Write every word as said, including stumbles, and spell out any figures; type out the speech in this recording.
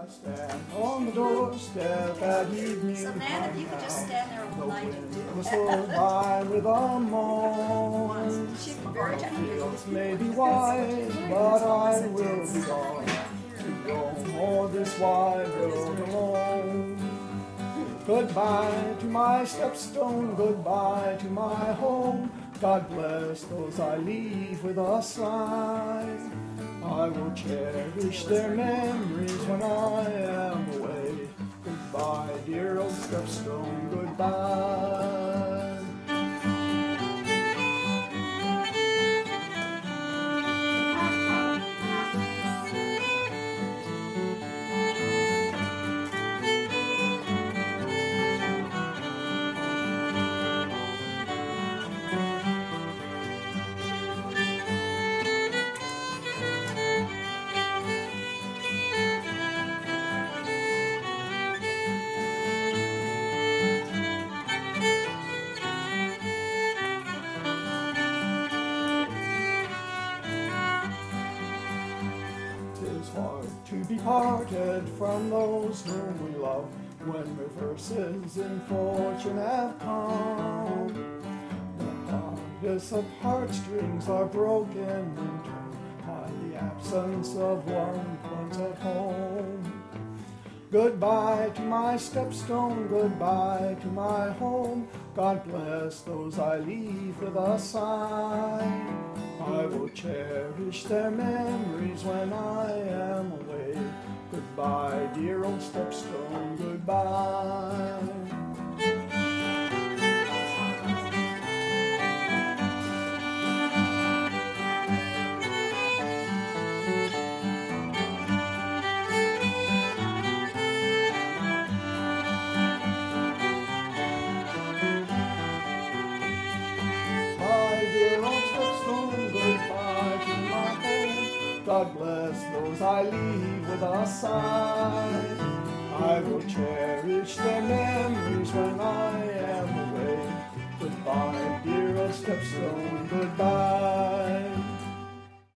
I stand on the doorstep at evening. So, man, if you could just stand there all night and do Whistle by with a moan. she'd be very gentle. Fields may be wide, but I will be gone to no more this wide road alone. Goodbye to my stepstone, goodbye to my home. God bless those I leave with a sigh. I will cherish their memories when I am away. Goodbye, dear old stepstone, goodbye. Tis hard to be parted from those whom we love when reverses in fortune have come. The hardest of heartstrings are broken in turn by the absence of one once at home. Goodbye to my stepstone, goodbye to my home. God bless those I leave with a sigh. I will cherish their memories when I am away. Goodbye, dear old stepstone, goodbye. God bless those I leave with a sigh. I will cherish their memories when I am away. Goodbye, dear old stepstone, goodbye.